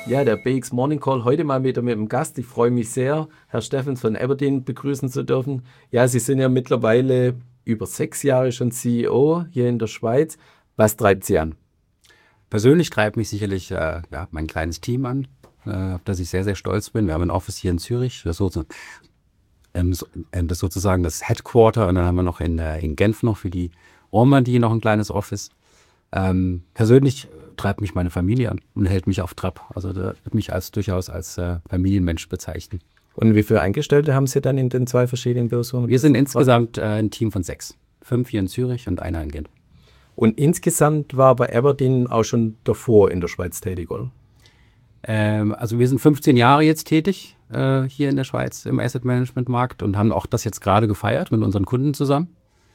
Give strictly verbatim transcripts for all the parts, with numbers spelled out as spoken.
Ja, der B X Morning Call heute mal wieder mit dem Gast. Ich freue mich sehr, Herr Steffens von Aberdeen begrüßen zu dürfen. Ja, Sie sind ja mittlerweile über sechs Jahre schon C E O hier in der Schweiz. Was treibt Sie an? Persönlich treibt mich sicherlich äh, ja, mein kleines Team an, äh, auf das ich sehr, sehr stolz bin. Wir haben ein Office hier in Zürich, das, so, ähm, so, ähm, das ist sozusagen das Headquarter, und dann haben wir noch in, äh, in Genf noch für die Romandie noch ein kleines Office. Ähm, persönlich treibt mich meine Familie an und hält mich auf Trab. Also da wird mich als durchaus als äh, Familienmensch bezeichnen. Und wie viele Angestellte haben Sie dann in den zwei verschiedenen Büros? Wir sind insgesamt äh, ein Team von sechs. Fünf hier in Zürich und einer in Genf. Und insgesamt war bei Aberdeen auch schon davor in der Schweiz tätig, oder? Ähm, also wir sind fünfzehn Jahre jetzt tätig äh, hier in der Schweiz im Asset Management Markt und haben auch das jetzt gerade gefeiert mit unseren Kunden zusammen.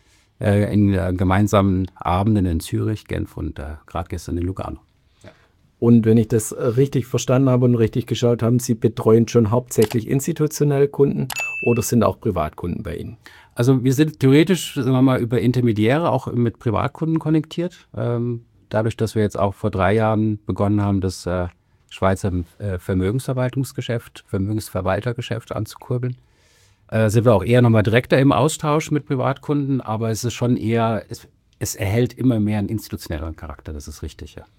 Äh, in äh, gemeinsamen Abenden in Zürich, Genf und äh, gerade gestern in Lugano. Ja. Und wenn ich das richtig verstanden habe und richtig geschaut habe, Sie betreuen schon hauptsächlich institutionelle Kunden oder sind auch Privatkunden bei Ihnen? Also wir sind theoretisch, sagen wir mal, über Intermediäre auch mit Privatkunden konnektiert. Ähm, dadurch, dass wir jetzt auch vor drei Jahren begonnen haben, das äh, Schweizer äh, Vermögensverwaltungsgeschäft, Vermögensverwaltergeschäft anzukurbeln, äh, sind wir auch eher nochmal direkter im Austausch mit Privatkunden, aber es ist schon eher, es, es erhält immer mehr einen institutionelleren Charakter, das ist richtig, ja.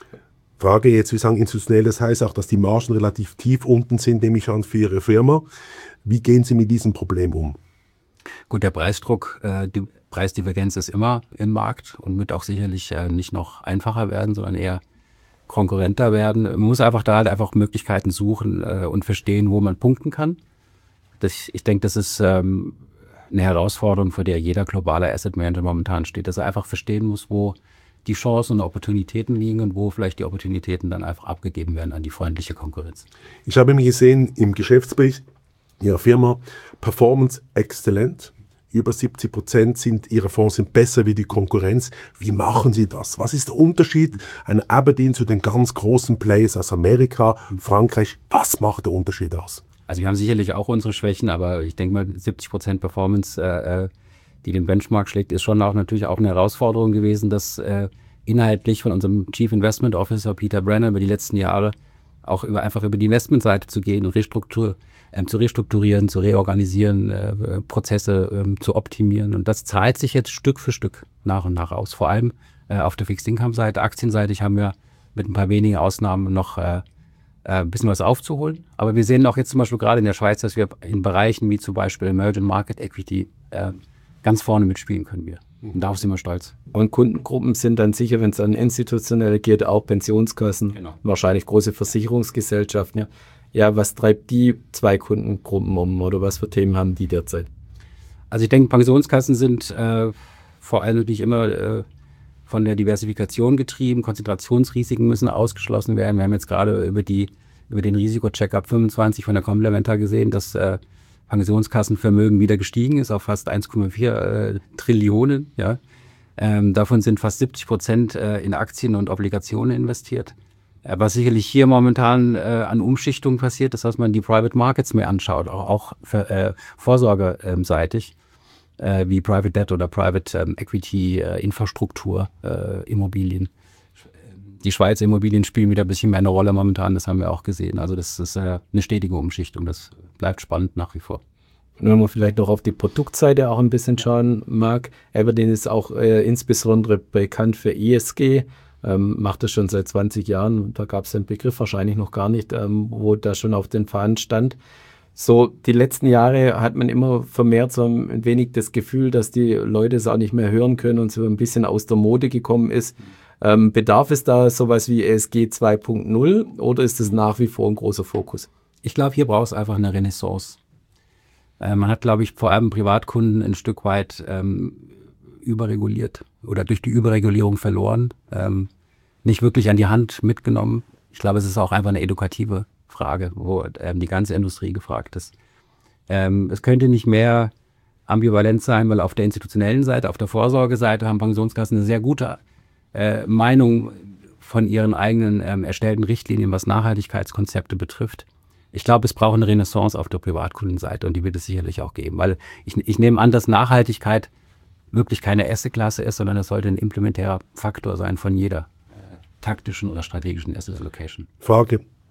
Frage jetzt, wir sagen institutionell, das heißt auch, dass die Margen relativ tief unten sind, nehme ich an, für Ihre Firma. Wie gehen Sie mit diesem Problem um? Gut, der Preisdruck, äh, die Preisdivergenz ist immer im Markt und wird auch sicherlich äh, nicht noch einfacher werden, sondern eher konkurrenter werden. Man muss einfach da halt einfach Möglichkeiten suchen äh, und verstehen, wo man punkten kann. Das, ich denke, das ist ähm, eine Herausforderung, vor der jeder globale Asset Manager momentan steht, dass er einfach verstehen muss, wo die Chancen und Opportunitäten liegen und wo vielleicht die Opportunitäten dann einfach abgegeben werden an die freundliche Konkurrenz. Ich habe mir gesehen im Geschäftsbericht Ihrer Firma, Performance exzellent. Über siebzig Prozent sind Ihrer Fonds sind besser wie die Konkurrenz. Wie machen Sie das? Was ist der Unterschied an Aberdeen zu den ganz großen Players aus Amerika, Frankreich? Was macht der Unterschied aus? Also wir haben sicherlich auch unsere Schwächen, aber ich denke mal, siebzig Prozent Performance, äh, die den Benchmark schlägt, ist schon auch natürlich auch eine Herausforderung gewesen, dass äh, inhaltlich von unserem Chief Investment Officer Peter Brenner über die letzten Jahre auch über, einfach über die Investmentseite zu gehen und Restruktur, ähm, zu restrukturieren, zu reorganisieren, äh, Prozesse ähm, zu optimieren. Und das zahlt sich jetzt Stück für Stück nach und nach aus. Vor allem äh, auf der Fixed-Income-Seite, aktienseitig haben wir mit ein paar wenigen Ausnahmen noch äh, ein bisschen was aufzuholen. Aber wir sehen auch jetzt zum Beispiel gerade in der Schweiz, dass wir in Bereichen wie zum Beispiel Emerging Market Equity äh, ganz vorne mitspielen können wir. Und darauf sind wir stolz. Und Kundengruppen sind dann sicher, wenn es an institutionelle geht, auch Pensionskassen, Genau. Wahrscheinlich große Versicherungsgesellschaften. Ja. ja, was treibt die zwei Kundengruppen um oder was für Themen haben die derzeit? Also ich denke, Pensionskassen sind äh, vor allem natürlich immer äh, von der Diversifikation getrieben. Konzentrationsrisiken müssen ausgeschlossen werden. Wir haben jetzt gerade über, die, über den Risiko-Check-up fünfundzwanzig von der Complementa gesehen, dass äh, Pensionskassenvermögen wieder gestiegen ist auf fast eins Komma vier äh, Trillionen. Ja. Ähm, davon sind fast siebzig Prozent äh, in Aktien und Obligationen investiert. Äh, was sicherlich hier momentan äh, an Umschichtungen passiert, ist, dass man die Private Markets mehr anschaut, auch, auch für, äh, vorsorgeseitig, äh, wie Private Debt oder Private ähm, Equity, äh, Infrastruktur, äh, Immobilien. Die Schweizer Immobilien spielen wieder ein bisschen mehr eine Rolle momentan, das haben wir auch gesehen. Also das ist äh, eine stetige Umschichtung, das bleibt spannend nach wie vor. Und wenn man vielleicht noch auf die Produktseite auch ein bisschen schauen mag, Aberdeen ist auch äh, insbesondere bekannt für E S G, ähm, macht das schon seit zwanzig Jahren, da gab es den Begriff wahrscheinlich noch gar nicht, ähm, wo da schon auf den Fahnen stand. So, die letzten Jahre hat man immer vermehrt so ein wenig das Gefühl, dass die Leute es auch nicht mehr hören können und so ein bisschen aus der Mode gekommen ist. Ähm, bedarf es da sowas wie E S G zwei Punkt null oder ist es nach wie vor ein großer Fokus? Ich glaube, hier braucht es einfach eine Renaissance. Äh, man hat, glaube ich, vor allem Privatkunden ein Stück weit ähm, überreguliert oder durch die Überregulierung verloren, ähm, nicht wirklich an die Hand mitgenommen. Ich glaube, es ist auch einfach eine edukative Frage, wo ähm, die ganze Industrie gefragt ist. Ähm, es könnte nicht mehr ambivalent sein, weil auf der institutionellen Seite, auf der Vorsorgeseite haben Pensionskassen eine sehr gute äh, Meinung von ihren eigenen ähm, erstellten Richtlinien, was Nachhaltigkeitskonzepte betrifft. Ich glaube, es braucht eine Renaissance auf der Privatkundenseite und die wird es sicherlich auch geben, weil ich, ich nehme an, dass Nachhaltigkeit wirklich keine Asset-Klasse ist, sondern es sollte ein implementärer Faktor sein von jeder äh, taktischen oder strategischen Asset Allocation. Frage,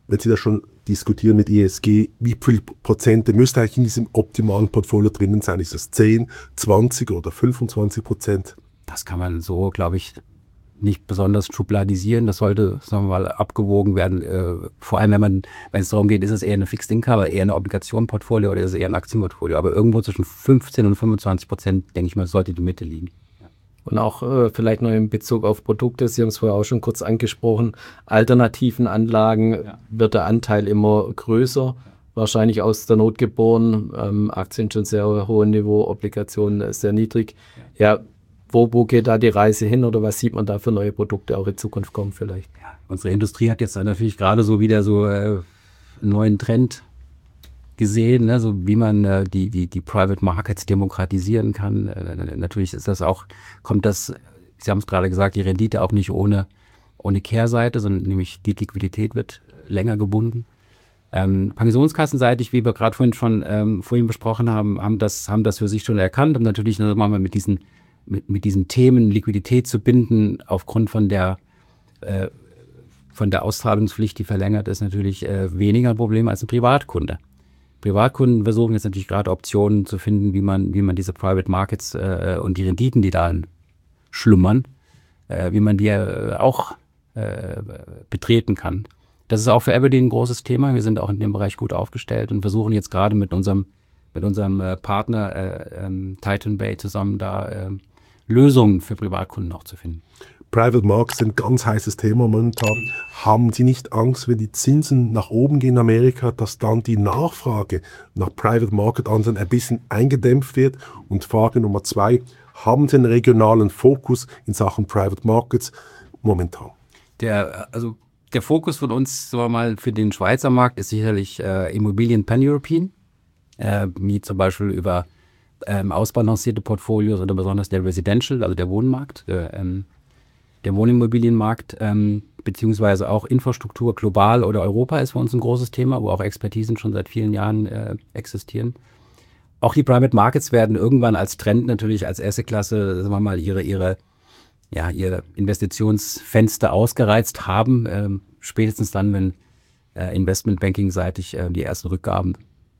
wenn Sie das schon diskutieren mit E S G, wie viel Prozent müsste eigentlich in diesem optimalen Portfolio drinnen sein? Ist das zehn, zwanzig oder fünfundzwanzig Prozent? Das kann man so, glaube ich, nicht besonders schubladisieren. Das sollte, sagen wir mal, abgewogen werden. Äh, vor allem, wenn man, wenn es darum geht, ist es eher eine Fixed Income, eher eine Obligationenportfolio oder ist es eher ein Aktienportfolio. Aber irgendwo zwischen fünfzehn und fünfundzwanzig Prozent, denke ich mal, sollte die Mitte liegen. Und auch äh, vielleicht noch in Bezug auf Produkte, Sie haben es vorher auch schon kurz angesprochen, alternativen Anlagen ja. wird der Anteil immer größer, wahrscheinlich aus der Not geboren, ähm, Aktien schon sehr hohes Niveau, Obligationen sehr niedrig. Ja, wo, wo geht da die Reise hin oder was sieht man da für neue Produkte auch in Zukunft kommen vielleicht? Ja, unsere Industrie hat jetzt natürlich gerade so wieder so äh, einen neuen Trend gesehen, ne, so wie man äh, die, die, die Private Markets demokratisieren kann. Äh, natürlich ist das auch, kommt das, Sie haben es gerade gesagt, die Rendite auch nicht ohne, ohne Kehrseite, sondern nämlich die Liquidität wird länger gebunden. Ähm, pensionskassenseitig, wie wir gerade vorhin schon ähm, vorhin besprochen haben, haben das, haben das für sich schon erkannt und natürlich ne, machen wir mit diesen, mit, mit diesen Themen Liquidität zu binden, aufgrund von der äh, von der Auszahlungspflicht, die verlängert ist, natürlich äh, weniger ein Problem als ein Privatkunde. Privatkunden versuchen jetzt natürlich gerade Optionen zu finden, wie man, wie man diese Private Markets äh, und die Renditen, die da schlummern, äh, wie man die äh, auch äh, betreten kann. Das ist auch für Aberdeen ein großes Thema. Wir sind auch in dem Bereich gut aufgestellt und versuchen jetzt gerade mit unserem, mit unserem äh, Partner äh, ähm, Titan Bay zusammen da äh, Lösungen für Privatkunden auch zu finden. Private Markets sind ein ganz heißes Thema momentan. Haben Sie nicht Angst, wenn die Zinsen nach oben gehen in Amerika, dass dann die Nachfrage nach Private Market Anleihen ein bisschen eingedämpft wird? Und Frage Nummer zwei, haben Sie einen regionalen Fokus in Sachen Private Markets momentan? Der, also der Fokus von uns, sagen wir mal, für den Schweizer Markt ist sicherlich äh, Immobilien Pan-European, äh, wie zum Beispiel über ähm, ausbalancierte Portfolios oder besonders der Residential, also der Wohnmarkt, äh, ähm, der Wohnimmobilienmarkt, ähm, beziehungsweise auch Infrastruktur global oder Europa ist für uns ein großes Thema, wo auch Expertisen schon seit vielen Jahren äh, existieren. Auch die Private Markets werden irgendwann als Trend natürlich als erste Klasse, sagen wir mal, ihre, ihre, ja, ihre Investitionsfenster ausgereizt haben, ähm, spätestens dann, wenn äh, Investmentbanking-seitig äh, die ersten Rückgaben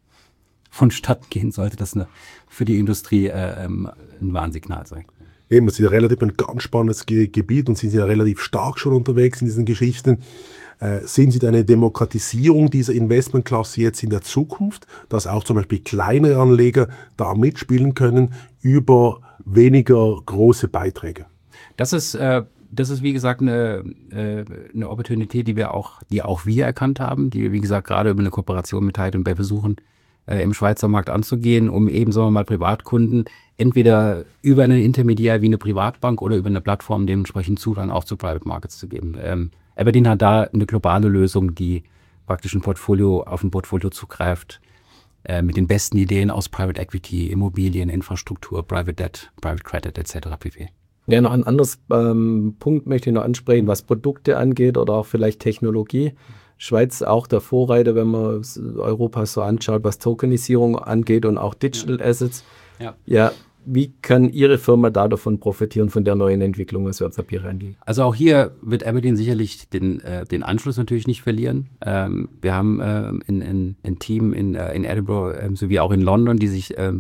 vonstatten gehen, sollte das eine, für die Industrie äh, ähm, ein Warnsignal sein. Eben, es ist ja relativ ein ganz spannendes Ge- Gebiet und Sie sind ja relativ stark schon unterwegs in diesen Geschichten. Äh, sehen Sie da eine Demokratisierung dieser Investmentklasse jetzt in der Zukunft, dass auch zum Beispiel kleinere Anleger da mitspielen können über weniger große Beiträge? Das ist, äh, das ist wie gesagt eine, äh, eine Opportunität, die wir auch, die auch wir erkannt haben, die wir wie gesagt gerade über eine Kooperation mit Titan Bay versuchen, äh, im Schweizer Markt anzugehen, um eben, sagen wir mal, Privatkunden entweder über einen Intermediär wie eine Privatbank oder über eine Plattform dementsprechend Zugang auch zu Private Markets zu geben. Ähm, Aberdeen hat da eine globale Lösung, die praktisch ein Portfolio auf ein Portfolio zugreift, äh, mit den besten Ideen aus Private Equity, Immobilien, Infrastruktur, Private Debt, Private Credit et cetera pp. Ja, noch ein anderes ähm, Punkt möchte ich noch ansprechen, was Produkte angeht oder auch vielleicht Technologie. Schweiz auch der Vorreiter, wenn man Europa so anschaut, was Tokenisierung angeht und auch Digital ja. Assets. Ja. ja, wie kann Ihre Firma da davon profitieren, von der neuen Entwicklung, was Wertpapiere angeht? Also auch hier wird Aberdeen sicherlich den, äh, den Anschluss natürlich nicht verlieren. Ähm, wir haben äh, ein, ein, ein Team in, äh, in Edinburgh äh, sowie auch in London, die sich äh,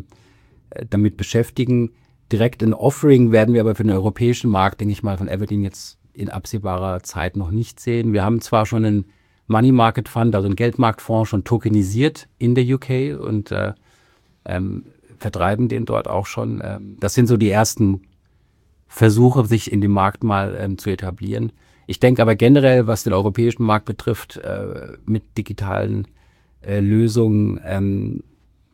damit beschäftigen. Direkt ein Offering werden wir aber für den europäischen Markt, denke ich mal, von Aberdeen jetzt in absehbarer Zeit noch nicht sehen. Wir haben zwar schon einen Money Market Fund, also einen Geldmarktfonds, schon tokenisiert in der U K und äh, ähm, vertreiben den dort auch schon. Ähm, das sind so die ersten Versuche, sich in dem Markt mal ähm, zu etablieren. Ich denke aber generell, was den europäischen Markt betrifft, äh, mit digitalen äh, Lösungen ähm,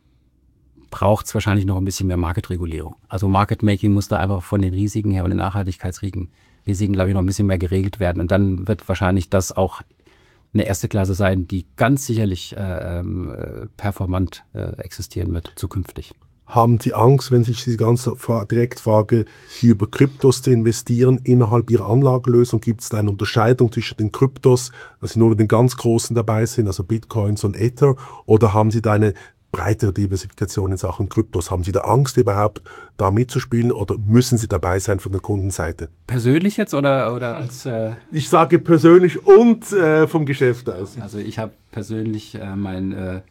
braucht es wahrscheinlich noch ein bisschen mehr Marketregulierung. Also Market Making muss da einfach von den Risiken her und den Nachhaltigkeitsrisiken, Risiken, glaube ich, noch ein bisschen mehr geregelt werden. Und dann wird wahrscheinlich das auch eine erste Klasse sein, die ganz sicherlich äh, äh, performant äh, existieren wird zukünftig. Haben Sie Angst, wenn ich Sie ganz direkt frage, hier über Kryptos zu investieren innerhalb Ihrer Anlagelösung? Gibt es da eine Unterscheidung zwischen den Kryptos, dass Sie nur mit den ganz Großen dabei sind, also Bitcoins und Ether? Oder haben Sie da eine breitere Diversifikation in Sachen Kryptos? Haben Sie da Angst überhaupt, da mitzuspielen oder müssen Sie dabei sein von der Kundenseite? Persönlich jetzt oder, oder als... Äh Ich sage persönlich und äh, vom Geschäft aus. Also ich habe persönlich äh, mein äh,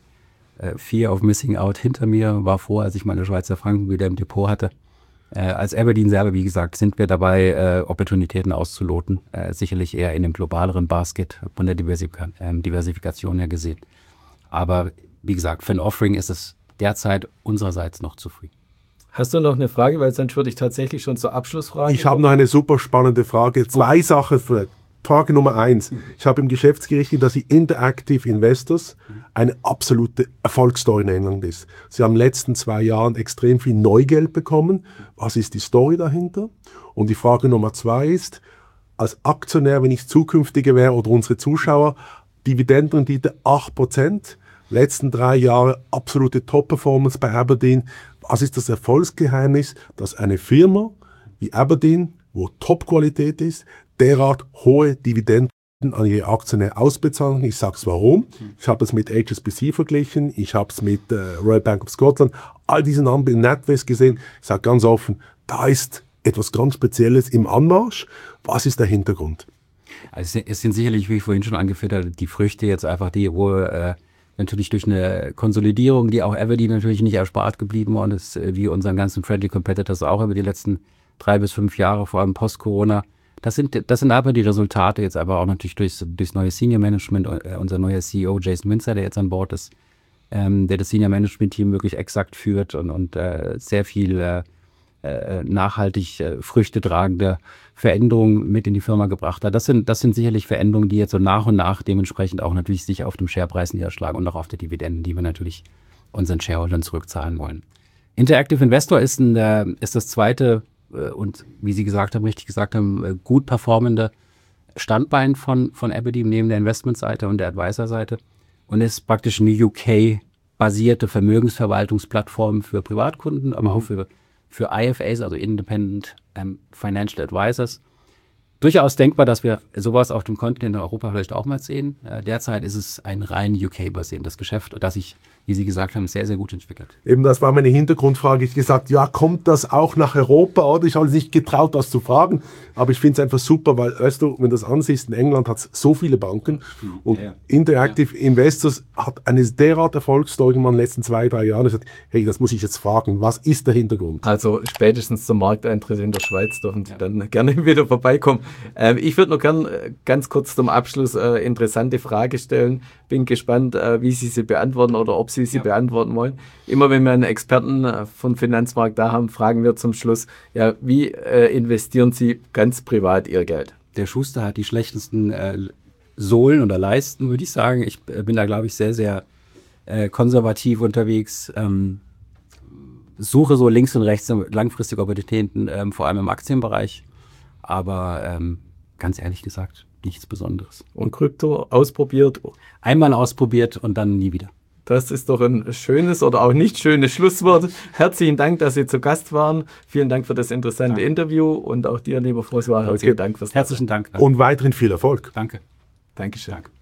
Fear of Missing Out hinter mir, war froh, als ich meine Schweizer Franken wieder im Depot hatte. Äh, als Aberdeen selber, wie gesagt, sind wir dabei, äh, Opportunitäten auszuloten. Äh, sicherlich eher in einem globaleren Basket von der Diversifika- äh, Diversifikation her gesehen. Aber wie gesagt, für ein Offering ist es derzeit unsererseits noch zu früh. Hast du noch eine Frage? Weil sonst würde ich tatsächlich schon zur Abschlussfrage. Ich habe noch eine super spannende Frage. Zwei Sachen. Frage Nummer eins. Ich habe im Geschäftsgericht gesehen, dass die Interactive Investors eine absolute Erfolgsstory in England ist. Sie haben in den letzten zwei Jahren extrem viel Neugeld bekommen. Was ist die Story dahinter? Und die Frage Nummer zwei ist, als Aktionär, wenn ich zukünftiger wäre oder unsere Zuschauer, Dividendenrendite acht Prozent, letzten drei Jahre absolute Top-Performance bei Aberdeen. Was ist das Erfolgsgeheimnis, dass eine Firma wie Aberdeen, wo Top-Qualität ist, derart hohe Dividenden an ihre Aktionäre ausbezahlen? Ich sage es warum. Ich habe es mit H S B C verglichen, ich habe es mit äh, Royal Bank of Scotland, all diesen Anbietern, NatWest gesehen. Ich sage ganz offen, da ist etwas ganz Spezielles im Anmarsch. Was ist der Hintergrund? Also es sind sicherlich, wie ich vorhin schon angeführt habe, die Früchte jetzt einfach die, wo äh, natürlich durch eine Konsolidierung, die auch Aberdeen natürlich nicht erspart geblieben worden ist, wie unseren ganzen Friendly Competitors auch über die letzten drei bis fünf Jahre, vor allem post-Corona. Das sind, das sind aber die Resultate jetzt aber auch natürlich durchs, durchs neue Senior Management, äh, unser neuer C E O Jason Windsor, der jetzt an Bord ist, ähm, der das Senior Management Team wirklich exakt führt und, und äh, sehr viel äh, äh, nachhaltig äh, Früchte tragende Veränderungen mit in die Firma gebracht hat. Das sind, das sind sicherlich Veränderungen, die jetzt so nach und nach dementsprechend auch natürlich sich auf dem Sharepreis niederschlagen und auch auf der Dividenden, die wir natürlich unseren Shareholdern zurückzahlen wollen. Interactive Investor ist, ein, äh, ist das zweite und wie Sie gesagt haben, richtig gesagt haben, gut performende Standbein von, von Aberdeen neben der Investmentseite und der Advisor-Seite und ist praktisch eine U K-basierte Vermögensverwaltungsplattform für Privatkunden, aber auch für, für I F As, also Independent um, Financial Advisors. Durchaus denkbar, dass wir sowas auf dem Kontinent in Europa vielleicht auch mal sehen. Äh, derzeit ist es ein rein U K-basierendes Geschäft, das sich, wie Sie gesagt haben, sehr, sehr gut entwickelt. Eben, das war meine Hintergrundfrage. Ich habe gesagt, ja, kommt das auch nach Europa? Oder ich habe es nicht getraut, das zu fragen. Aber ich finde es einfach super, weil, weißt du, wenn du das ansiehst, in England hat es so viele Banken und ja, ja. Interactive ja. Investors hat eine derart Erfolgsstory in den letzten zwei, drei Jahren. Ich habe gesagt, hey, das muss ich jetzt fragen. Was ist der Hintergrund? Also spätestens zum Markteintritt in der Schweiz dürfen Sie ja. dann gerne wieder vorbeikommen. Ähm, ich würde noch gern äh, ganz kurz zum Abschluss äh, interessante Frage stellen. Bin gespannt, äh, wie Sie sie beantworten oder ob Sie sie ja. beantworten wollen. Immer wenn wir einen Experten äh, von Finanzmarkt da haben, fragen wir zum Schluss, ja, wie äh, investieren Sie ganz privat Ihr Geld? Der Schuster hat die schlechtesten äh, Sohlen oder Leisten, würde ich sagen. Ich äh, bin da, glaube ich, sehr, sehr äh, konservativ unterwegs. Ähm, suche so links und rechts langfristige Opportunitäten, ähm, vor allem im Aktienbereich. Aber ähm, ganz ehrlich gesagt, nichts Besonderes. Und Krypto ausprobiert? Einmal ausprobiert und dann nie wieder. Das ist doch ein schönes oder auch nicht schönes Schlusswort. Herzlichen Dank, dass Sie zu Gast waren. Vielen Dank für das interessante Danke. Interview und auch dir, lieber François, herzlichen Dank fürs Herzlichen Dank. Und weiterhin viel Erfolg. Danke. Dankeschön. Danke.